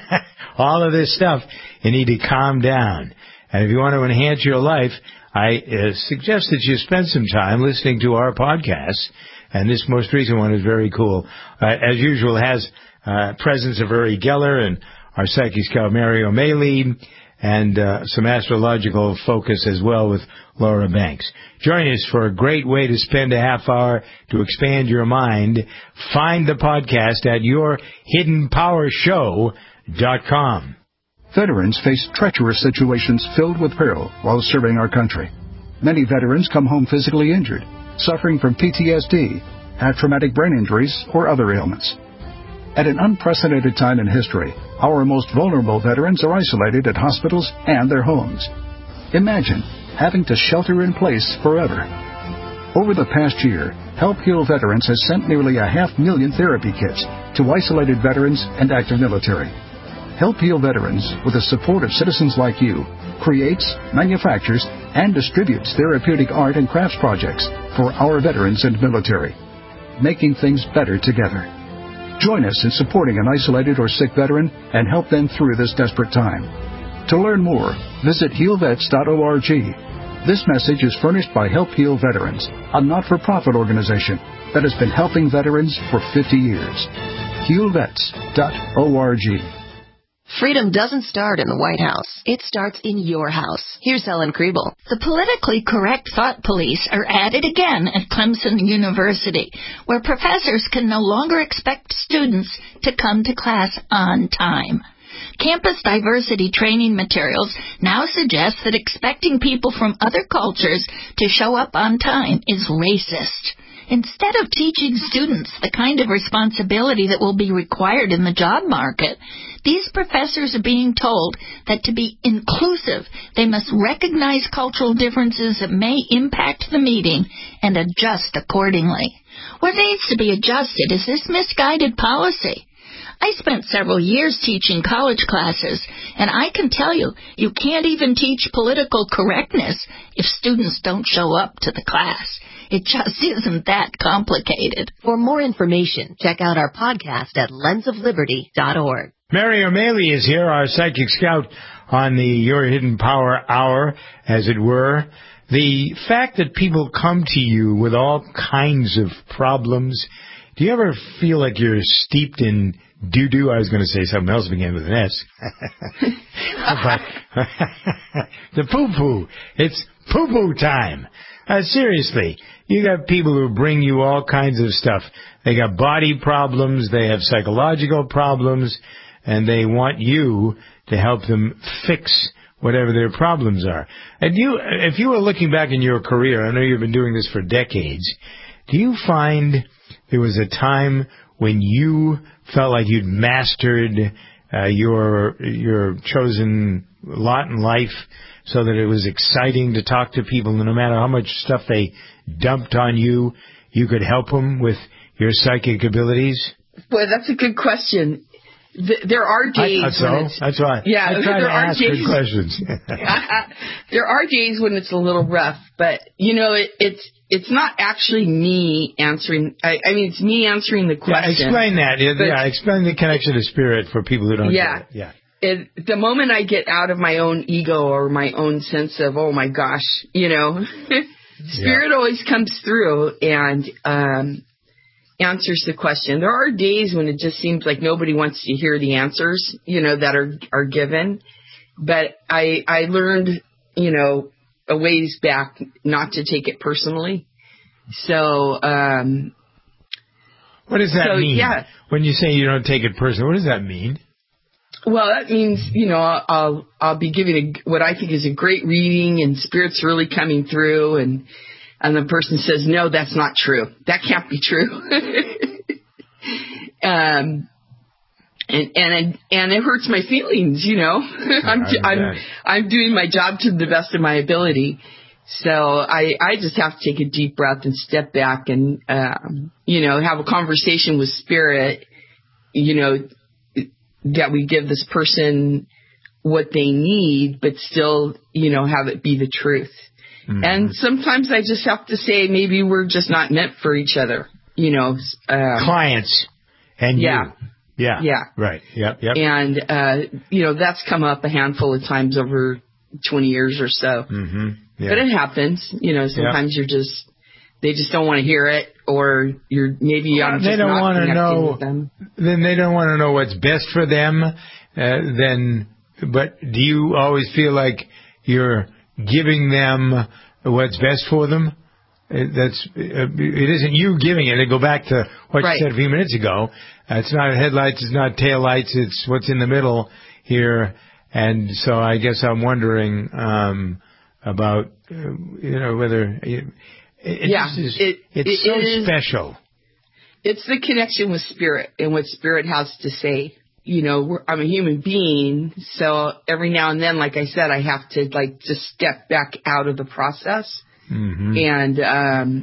all of this stuff, you need to calm down. And if you want to enhance your life, I uh, suggest that you spend some time listening to our podcasts, and this most recent one is very cool. Uh, as usual, has uh, presence of Uri Geller and our psychic scout Mary O'Malley, and uh, some astrological focus as well with Laura Banks. Join us for a great way to spend a half hour to expand your mind. Find the podcast at your hidden power show dot com. Veterans face treacherous situations filled with peril while serving our country. Many veterans come home physically injured, suffering from P T S D, have traumatic brain injuries, or other ailments. At an unprecedented time in history, our most vulnerable veterans are isolated at hospitals and their homes. Imagine having to shelter in place forever. Over the past year, Help Heal Veterans has sent nearly a half million therapy kits to isolated veterans and active military. Help Heal Veterans, with the support of citizens like you, creates, manufactures, and distributes therapeutic art and crafts projects for our veterans and military, making things better together. Join us in supporting an isolated or sick veteran and help them through this desperate time. To learn more, visit heal vets dot org. This message is furnished by Help Heal Veterans, a not-for-profit organization that has been helping veterans for fifty years. heal vets dot org. Freedom doesn't start in the White House. It starts in your house. Here's Ellen Kriebel. The politically correct thought police are at it again at Clemson University, where professors can no longer expect students to come to class on time. Campus diversity training materials now suggest that expecting people from other cultures to show up on time is racist. Instead of teaching students the kind of responsibility that will be required in the job market, these professors are being told that to be inclusive, they must recognize cultural differences that may impact the meeting and adjust accordingly. What needs to be adjusted is this misguided policy. I spent several years teaching college classes, and I can tell you, you can't even teach political correctness if students don't show up to the class. It just isn't that complicated. For more information, check out our podcast at lens of liberty dot org. Mary O'Malley is here, our psychic scout on the Your Hidden Power Hour, as it were. The fact that people come to you with all kinds of problems, do you ever feel like you're steeped in doo-doo? I was going to say something else began with an S. But the poo-poo. It's poo-poo time. Uh, seriously, you got people who bring you all kinds of stuff. They got body problems, they have psychological problems, and they want you to help them fix whatever their problems are. And you, if you were looking back in your career, I know you've been doing this for decades, do you find there was a time when you felt like you'd mastered uh, your your chosen lot in life, so that it was exciting to talk to people, and no matter how much stuff they dumped on you, you could help them with your psychic abilities? Well, that's a good question. th- there are days. I, so? when it's, That's right. Yeah, I try there to are ask days, good questions. there are days when it's a little rough, but you know, it, it's it's not actually me answering. I, I mean, it's me answering the question. Yeah, explain that. Yeah, but, yeah, explain the connection to spirit for people who don't yeah, get it. Yeah. It, the moment I get out of my own ego or my own sense of, oh my gosh, you know, spirit yeah. always comes through and um, answers the question. There are days when it just seems like nobody wants to hear the answers, you know, that are, are given. But I, I learned, you know, a ways back not to take it personally. So, um, what does that so, mean? Yeah. When you say you don't take it personally, what does that mean? Well, that means, you know, I'll I'll be giving a, what I think is a great reading, and Spirit's really coming through, and and the person says, no, that's not true. That can't be true. um, and and and it hurts my feelings, you know. I'm I'm I'm doing my job to the best of my ability, so I I just have to take a deep breath and step back and um, you know, have a conversation with Spirit, you know, that we give this person what they need, but still, you know, have it be the truth. Mm-hmm. And sometimes I just have to say, maybe we're just not meant for each other, you know. Um, Clients and yeah. you. Yeah. Yeah. Right. Yep. Yep. And, uh, you know, that's come up a handful of times over twenty years or so. Mm-hmm. Yeah. But it happens. You know, sometimes yep. you're just, they just don't want to hear it, or you're maybe well, I'm just they don't not want to know. with them. Then they don't want to know what's best for them. Uh, then, but do you always feel like you're giving them what's best for them? That's it isn't you giving it. They go back to what right. you said a few minutes ago. Uh, it's not headlights. It's not taillights. It's what's in the middle here. And so I guess I'm wondering um, about uh, you know whether. It, It yeah, is, it, it's it, so it is, special. It's the connection with Spirit and what Spirit has to say. You know, we're, I'm a human being, so every now and then, like I said, I have to like just step back out of the process mm-hmm. and um,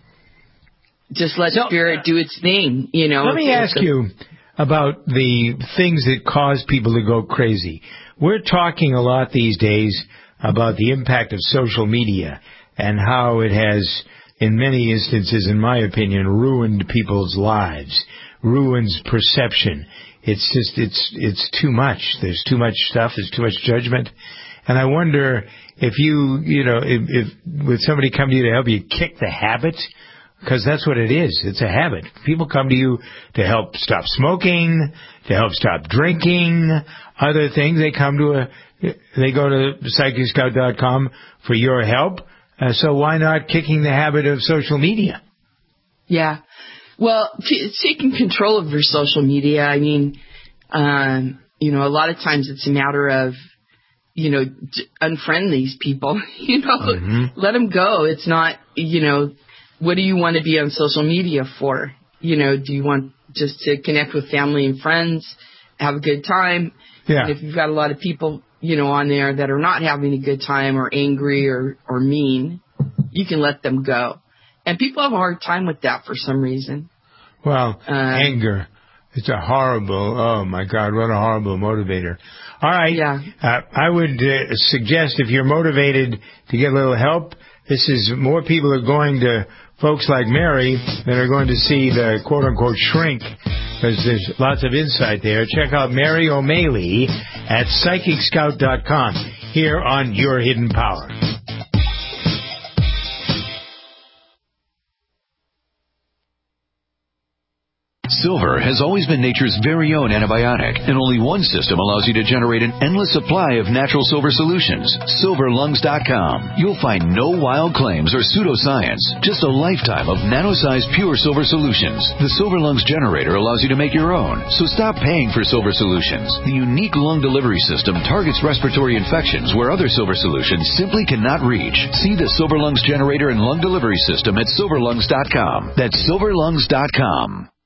just let so, Spirit do its thing. You know. Let me ask you about the things that cause people to go crazy. We're talking a lot these days about the impact of social media and how it has, in many instances, in my opinion, ruined people's lives, ruins perception. It's just, it's, it's too much. There's too much stuff. There's too much judgment. And I wonder if you, you know, if, if would somebody come to you to help you kick the habit? Because that's what it is. It's a habit. People come to you to help stop smoking, to help stop drinking, other things. They come to a, they go to psychic scout dot com for your help. Uh, so why not kicking the habit of social media? Yeah. Well, t- taking control of your social media, I mean, um, you know, a lot of times it's a matter of, you know, d- unfriend these people, you know, mm-hmm. let them go. It's not, you know, what do you want to be on social media for? You know, do you want just to connect with family and friends, have a good time? Yeah. And if you've got a lot of people, you know, on there that are not having a good time or angry or, or mean, you can let them go. And people have a hard time with that for some reason. Well, uh, anger. It's a horrible, oh my God, what a horrible motivator. All right. Yeah. Uh, I would uh, suggest if you're motivated to get a little help, this is more people are going to folks like Mary that are going to see the quote-unquote shrink, because there's lots of insight there. Check out Mary O'Malley at psychic scout dot com here on Your Hidden Power. Silver has always been nature's very own antibiotic, and only one system allows you to generate an endless supply of natural silver solutions. silver lungs dot com. You'll find no wild claims or pseudoscience, just a lifetime of nano-sized pure silver solutions. The Silver Lungs generator allows you to make your own, so stop paying for silver solutions. The unique lung delivery system targets respiratory infections where other silver solutions simply cannot reach. See the Silver Lungs generator and lung delivery system at silver lungs dot com. That's silver lungs dot com.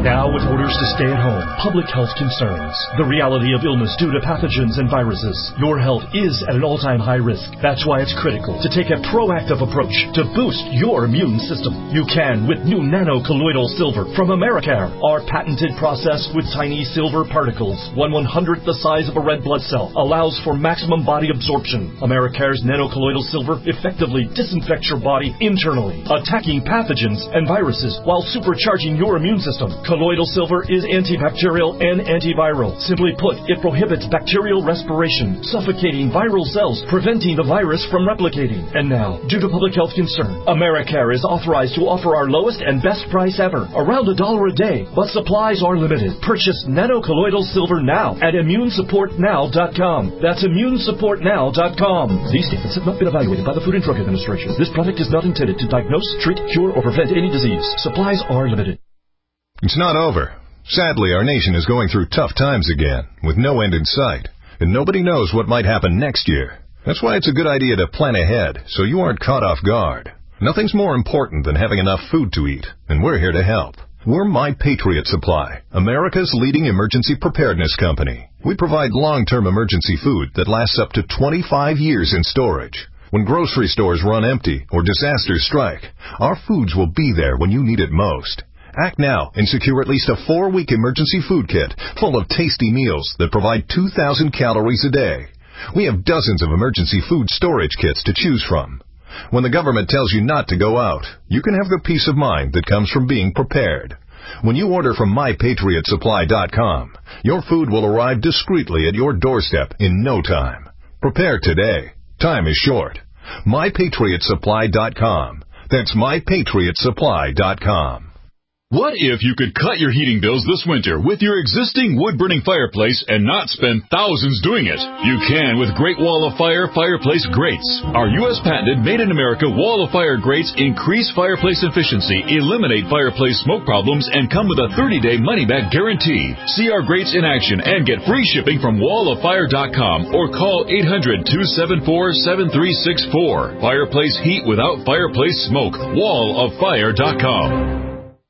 Now with orders to stay at home, public health concerns, the reality of illness due to pathogens and viruses, your health is at an all-time high risk. That's why it's critical to take a proactive approach to boost your immune system. You can with new nano-colloidal silver from Americare. Our patented process with tiny silver particles, one one-hundredth the size of a red blood cell, allows for maximum body absorption. Americare's nano-colloidal silver effectively disinfects your body internally, attacking pathogens and viruses while supercharging your immune system. Colloidal silver is antibacterial and antiviral. Simply put, it prohibits bacterial respiration, suffocating viral cells, preventing the virus from replicating. And now, due to public health concern, Americare is authorized to offer our lowest and best price ever, around a dollar a day, but supplies are limited. Purchase nano-colloidal silver now at immune support now dot com. That's immune support now dot com. These statements have not been evaluated by the Food and Drug Administration. This product is not intended to diagnose, treat, cure, or prevent any disease. Supplies are limited. It's not over. Sadly, our nation is going through tough times again, with no end in sight, and nobody knows what might happen next year. That's why it's a good idea to plan ahead, so you aren't caught off guard. Nothing's more important than having enough food to eat, and we're here to help. We're My Patriot Supply, America's leading emergency preparedness company. We provide long-term emergency food that lasts up to twenty-five years in storage. When grocery stores run empty or disasters strike, our foods will be there when you need it most. Act now and secure at least a four-week emergency food kit full of tasty meals that provide two thousand calories a day. We have dozens of emergency food storage kits to choose from. When the government tells you not to go out, you can have the peace of mind that comes from being prepared. When you order from my patriot supply dot com, your food will arrive discreetly at your doorstep in no time. Prepare today. Time is short. my patriot supply dot com. That's my patriot supply dot com. What if you could cut your heating bills this winter with your existing wood-burning fireplace and not spend thousands doing it? You can with Great Wall of Fire Fireplace Grates. Our U S patented made-in-America Wall of Fire grates increase fireplace efficiency, eliminate fireplace smoke problems, and come with a thirty-day money-back guarantee. See our grates in action and get free shipping from wall of fire dot com or call eight hundred, two seven four, seven three six four. Fireplace heat without fireplace smoke. wall of fire dot com.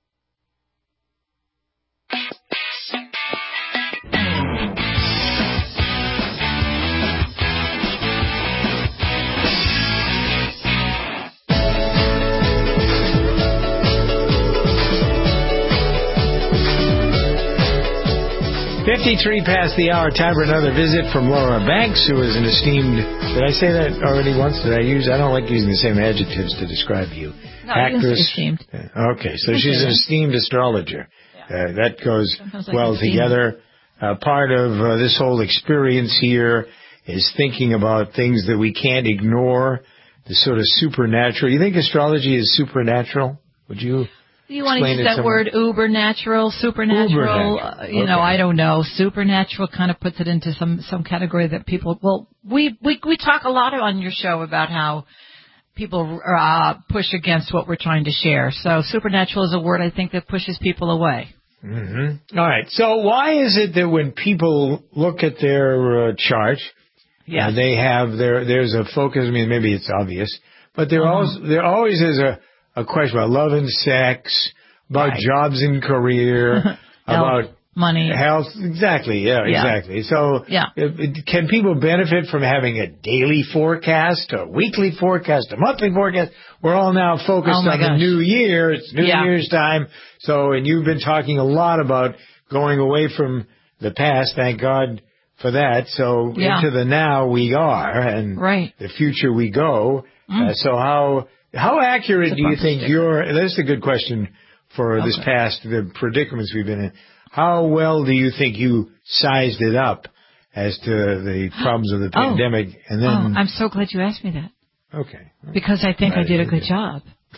fifty-three past the hour, time for another visit from Laura Banks, who is an esteemed, did I say that already once? Did I use, I don't like using the same adjectives to describe you. No, Actress. Esteemed. Okay, so she's an esteemed astrologer. Yeah. Uh, that goes like well together. Uh, part of uh, this whole experience here is thinking about things that we can't ignore, the sort of supernatural. You think astrology is supernatural? Would you? You want to use that somewhere? Word, uber natural, supernatural, uh, you okay. know, I don't know. Supernatural kind of puts it into some, some category that people, well, we, we, we talk a lot on your show about how people uh, push against what we're trying to share. So supernatural is a word I think that pushes people away. Mm-hmm. All right. So why is it that when people look at their uh, chart, yes. uh, they have their, there's a focus, I mean, maybe it's obvious, but there, uh-huh. also, there always is a, A question about love and sex, about right. jobs and career, about money, health. Exactly. Yeah, yeah. exactly. So, yeah. it, it, can people benefit from having a daily forecast, a weekly forecast, a monthly forecast? We're all now focused oh on gosh. the new year. It's New yeah. Year's time. So, and you've been talking a lot about going away from the past. Thank God for that. So, yeah. into the now we are, and right. the future we go. Mm. Uh, so how... How accurate do you think your, that's a good question for okay. this past, the predicaments we've been in. How well do you think you sized it up as to the problems of the pandemic? Oh. And then, oh, I'm so glad you asked me that. Okay. Because I think right. I did a good job.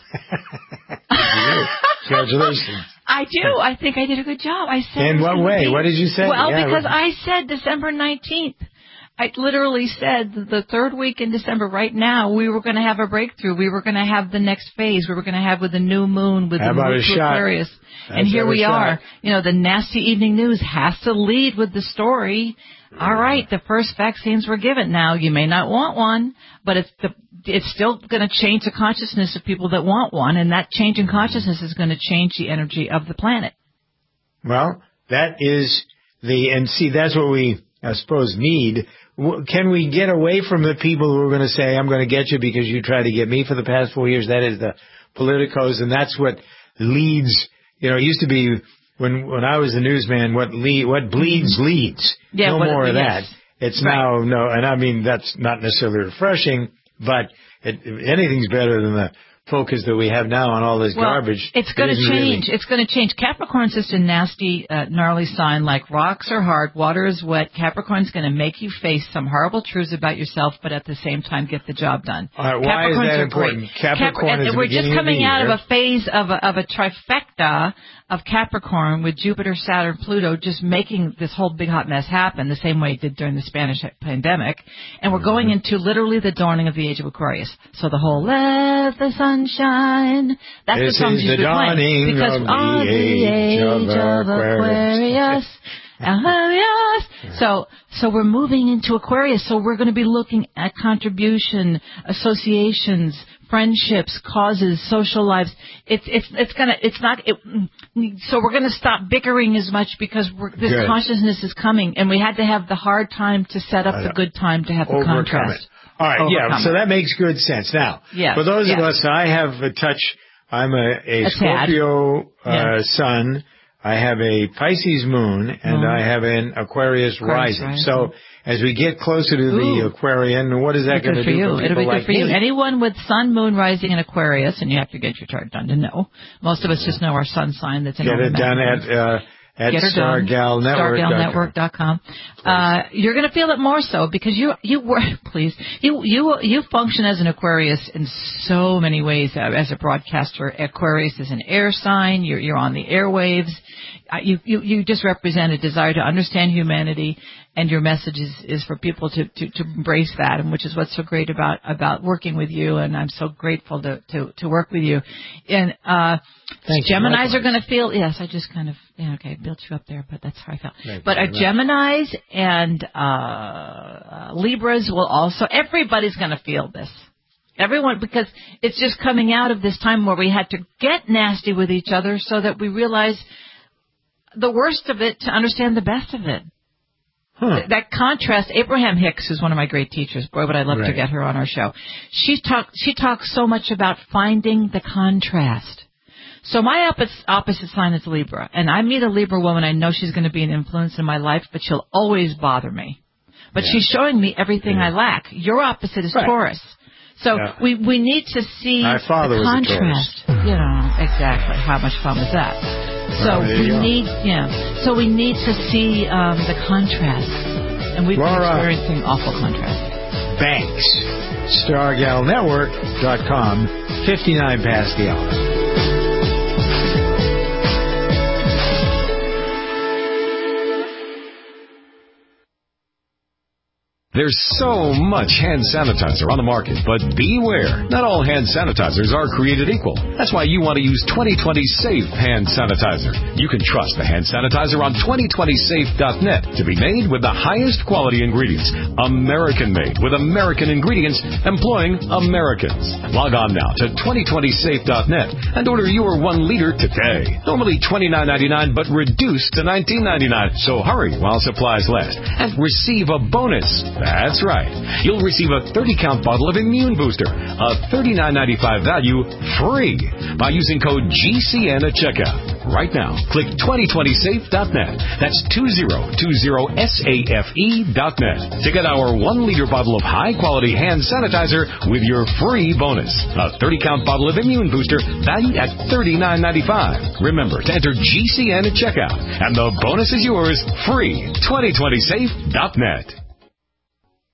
Congratulations. I do. I think I did a good job. I said. In what way? Be, what did you say? Well, yeah, because what? I said December nineteenth. I literally said the third week in December, right now, we were going to have a breakthrough. We were going to have the next phase. We were going to have with the new moon, with How the moon to Aquarius. And here we are. You know, the nasty evening news has to lead with the story. All right, the first vaccines were given. Now, you may not want one, but it's the, it's still going to change the consciousness of people that want one, and that change in consciousness is going to change the energy of the planet. Well, that is the, and see, that's what we, I suppose, need. Can we get away from the people who are going to say, I'm going to get you because you tried to get me for the past four years? That is the politicos, and that's what leads, you know, it used to be when when I was the newsman, what lead, what bleeds leads. Yeah, no what, more of yes. that. It's right. now, no, and I mean, that's not necessarily refreshing, but it, anything's better than the focus that we have now on all this well, garbage. It's going to change. Really... It's going to change. Capricorn's just a nasty, uh, gnarly sign. Like rocks are hard, water is wet. Capricorn's going to make you face some horrible truths about yourself, but at the same time get the job done. All right, why is that important? Great. Capricorn Capri- is We're just coming of out year. of a phase of a, of a trifecta of Capricorn with Jupiter, Saturn, Pluto just making this whole big hot mess happen the same way it did during the Spanish pandemic. And we're mm-hmm. going into literally the dawning of the age of Aquarius. So the whole let the sun shine. That's this the song is you've the been playing. dawning Because of the on age, the age of, of Aquarius. Aquarius. So, so we're moving into Aquarius. So we're going to be looking at contribution, associations, friendships, causes, social lives. It's it's it's gonna it's not. It, so we're gonna stop bickering as much because we're, this Good. consciousness is coming, and we had to have the hard time to set up the good time to have the Overcome contrast. It. All right, Overcome yeah. So it. that makes good sense. Now, yes, for those yes. of us, I have a touch. I'm a, a, a Scorpio uh, yeah. sun. I have a Pisces moon, and mm. I have an Aquarius, Aquarius rising. rising. So as we get closer to Ooh. the Aquarian, what is that going to do you. for people It'll be good like for you. me? Anyone with sun, moon, rising in Aquarius, and you have to get your chart done to know. Most of us just know our sun sign that's in Get it done at uh, at Star Gal Network. Star Gal Network dot com. Uh, you're going to feel it more so because you you work. Please, you you you function as an Aquarius in so many ways. Uh, as a broadcaster, Aquarius is an air sign. You're you're on the airwaves. Uh, you, you you just represent a desire to understand humanity, and your message is, is for people to, to, to embrace that, and which is what's so great about, about working with you, and I'm so grateful to, to, to work with you. And uh, Geminis are going to feel, yes, I just kind of, yeah, okay, I built you up there, but that's how I felt. Thank but our much. Geminis and uh, uh, Libras will also, everybody's going to feel this. Everyone, because it's just coming out of this time where we had to get nasty with each other so that we realize the worst of it to understand the best of it. Huh. Th- that contrast, Abraham Hicks is one of my great teachers. Boy, would I love right. to get her on our show. She talk, she talks so much about finding the contrast. So my opposite, opposite sign is Libra. And I meet a Libra woman, I know she's going to be an influence in my life, but she'll always bother me. But yeah. she's showing me everything yeah. I lack. Your opposite is right. Taurus. So yeah. we, we need to see my father the contrast. Was a Taurus. You know, exactly. How much fun was that? So well, we need, yeah. So we need to see um, the contrast, and we've Laura been experiencing awful contrast. Banks, Star Gal Network dot com, fifty-nine past the hour. There's so much hand sanitizer on the market, but beware. Not all hand sanitizers are created equal. That's why you want to use twenty twenty Safe Hand Sanitizer. You can trust the hand sanitizer on twenty twenty safe dot net to be made with the highest quality ingredients. American-made with American ingredients employing Americans. Log on now to twenty twenty safe dot net and order your one liter today. Normally twenty-nine ninety-nine, but reduced to nineteen ninety-nine. So hurry while supplies last and receive a bonus. That's right. You'll receive a thirty count bottle of Immune Booster, a thirty-nine ninety-five value, free by using code G C N at checkout. Right now, click twenty twenty safe dot net. That's two zero two zero safe dot net to get our one liter bottle of high-quality hand sanitizer with your free bonus. A thirty count bottle of Immune Booster valued at thirty-nine ninety-five. Remember to enter G C N at checkout, and the bonus is yours free. twenty twenty safe dot net.